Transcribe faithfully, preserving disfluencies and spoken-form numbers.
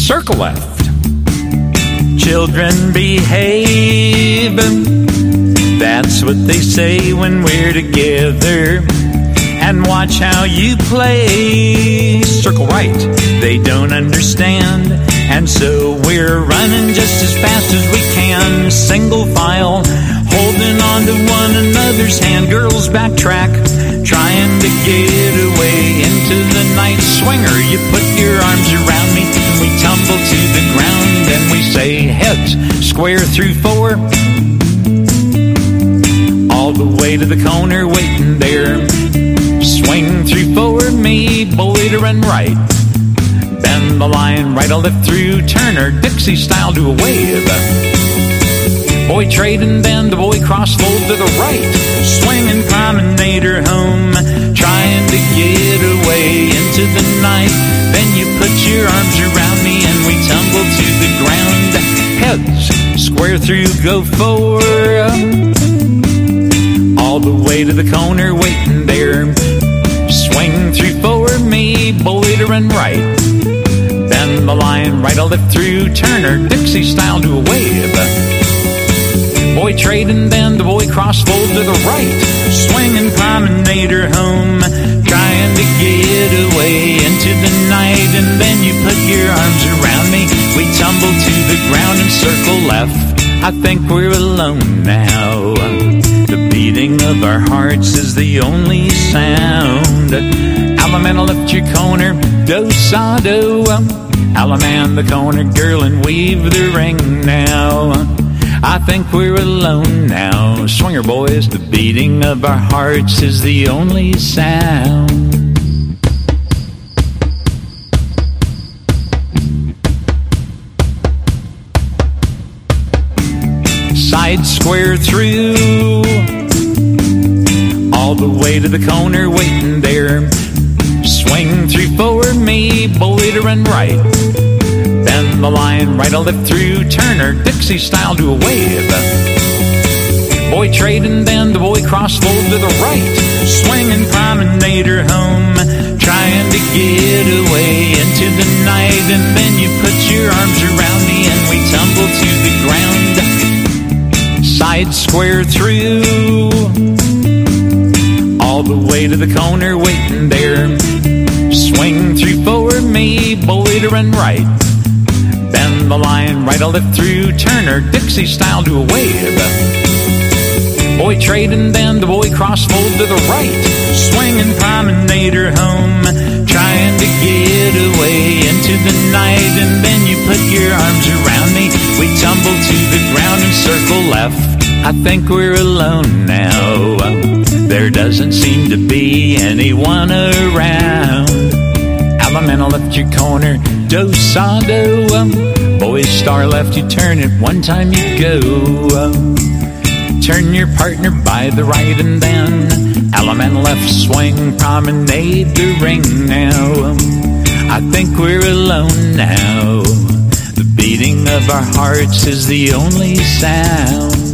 circle left. Children behave, that's what they say when we're together. And watch how you play. Circle right, they don't understand, and so we're running just as fast as we can. Single file, holding on to one another's hand. Girls backtrack, trying to get away into the night. Swinger, you put your arms around me, and we tumble to the ground, and we say heads, square through four, all the way to the corner, waiting there. Swing through forward, me, boy to run right. Bend the line, right, I'll lift through, Turner, Dixie style, do a wave. Boy trade and bend, the boy cross fold to the right. Swing and promenade her home, trying to get away into the night. Then you put your arms around me and we tumble to the ground. Heads, square through, go forward, all the way to the corner, waiting there. Swing through forward, me, boy to run right. Bend the line, right, I'll lift through, Turner, Dixie style, do a wave. Boy trade and bend, the boy cross fold to the right. Swing and promenade her home, trying to get away into the night. And then you put your arms around me, we tumble to the ground and circle left. I think we're alone now. The beating of our hearts is the only sound. Alaman, lift your corner, do sa do. Alaman, the corner girl, and weave the ring now. I think we're alone now. Swinger boys, the beating of our hearts is the only sound. Side square through, all the way to the corner, waiting there. Swing through forward, me, boy to run right. Bend the line, right, I'll lift through, Turner, Dixie style, do a wave. Boy trade and bend, the boy cross fold to the right. Swing and promenade her home, trying to get away into the night. And then you put your arms around me and we tumble to the ground. Side square through, all the way to the corner, waiting there. Swing through forward, me, boy to run right. Bend the line, right, I'll lift through, Turner, Dixie style, do a wave. Boy trade and bend, the boy cross fold to the right. Swing and promenade her home, trying to get away into the night. And then you put your arms around me, we tumble to the ground and circle left. I think we're alone now. There doesn't seem to be anyone around. Alaman, lift your corner, do sa do. Boy star left, you turn it, one time you go. Turn your partner by the right and then Alaman left, swing, promenade the ring now. I think we're alone now. The beating of our hearts is the only sound.